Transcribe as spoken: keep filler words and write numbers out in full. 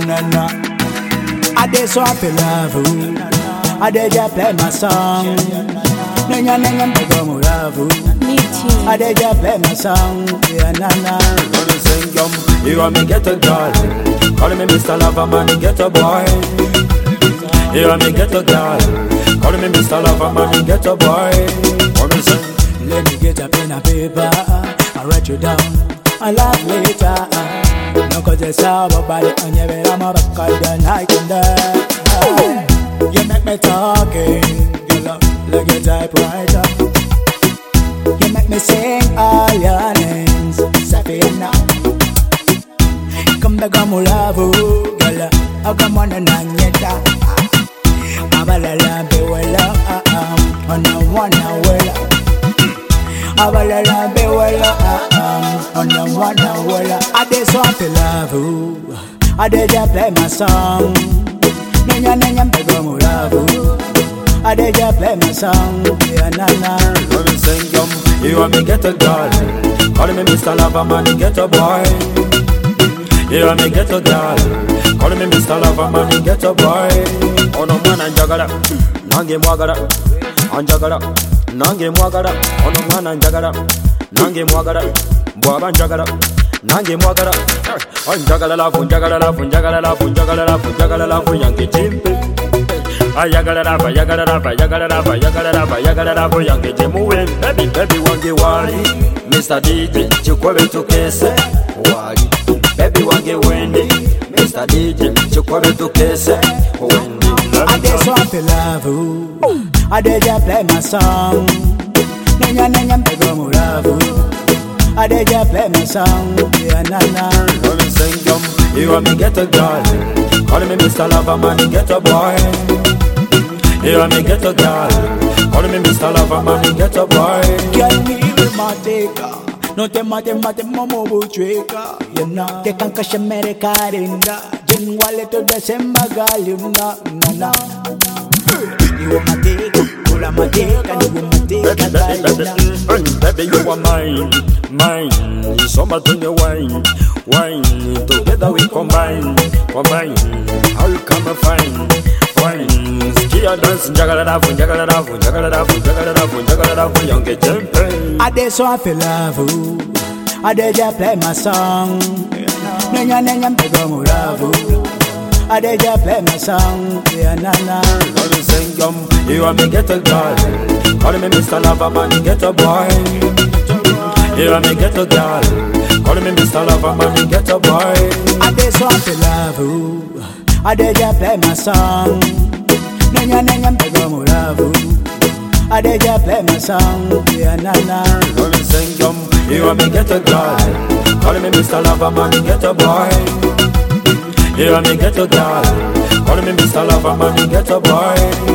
na na. I did so happy love you. I did just play my song. Nanya nanya mego mo love you. I did just play my song. Yeah na na. Gonna sing yum. You want me get a girl? Call me Mister Lover Man, get a boy. You want me get a girl? Call me Mister Lover Man, get a boy. Come and sing. Let me get a pen and paper. I write you down. I laugh later. No cause it's all about it. And you better I'm a back all the night and day. You make me talking. You look like a typewriter. You make me sing all your names. Safi and now. Come back on my love. Girl, I come on and I get that. Abalala be well. On a one hour. Abalala be well. On the one hour, I did so happy love you. I did just play my song. Nanya nanya mego mo love you. I did just play my song. Yeah na na. Come and sing yum. You want me get a girl? Call me Mister Lover Man, get a boy. You want me get a girl? Call me Mister Lover Man, get a boy. Oh no man anjagala, nange mwagala, anjagala, nange mwagala. Oh no man anjagala, nange mwagala. Bwaba njagala, nange mwagala. Anjagala lafu, njagala lafu, njagala lafu, njagala lafu, njagala lafu yange chimpe. Ayagala lafu, ayagala lafu, ayagala lafu, ayagala lafu, ayagala lafu yange chemuwe. Baby, baby wange wali, Mister D J, chukwabe tukese wali. Baby wange wendi, Mister D J, chukwabe tukese wendi. I did so happy love you. I did just play my song. Nanya nanya mego mo love you. I did just play my song, yeah na na. Come and sing yum. You want me get a girl? Call me Mister Lover Man, get a boy. You want me get a girl? Call me Mister Lover Man, get a boy. Girl, me will my taker. No te mate mate momo bucheka. You know, te kanka shemere karinda. Jingwale to December gal, you know, na na. You are my taker. Baby, baby, baby, baby, you are mine, mine. So much in your wine, wine. Together we combine, combine. How come I find, find? Skia dance, jagala dafu, jagala dafu, jagala dafu, jagala dafu, jagala dafu, young champion. I did so happy love you. I did just play my song. Nanya nanya mego mo love you. I did just play my song, yeah na na. Come and sing yum. You want me get a girl? Call me Mister Lover Man, get a boy. You want me get a girl? Call me Mister Lover Man, get a boy. I did so happy love you. I did just play my song. Nanya nanya mego mo love you. I did just play my song, yeah na na. Come and sing yum. You want me get a girl? Call me Mister Lover Man, get a boy. You want me get a girl? Call me Mister Lover Man, get a boy.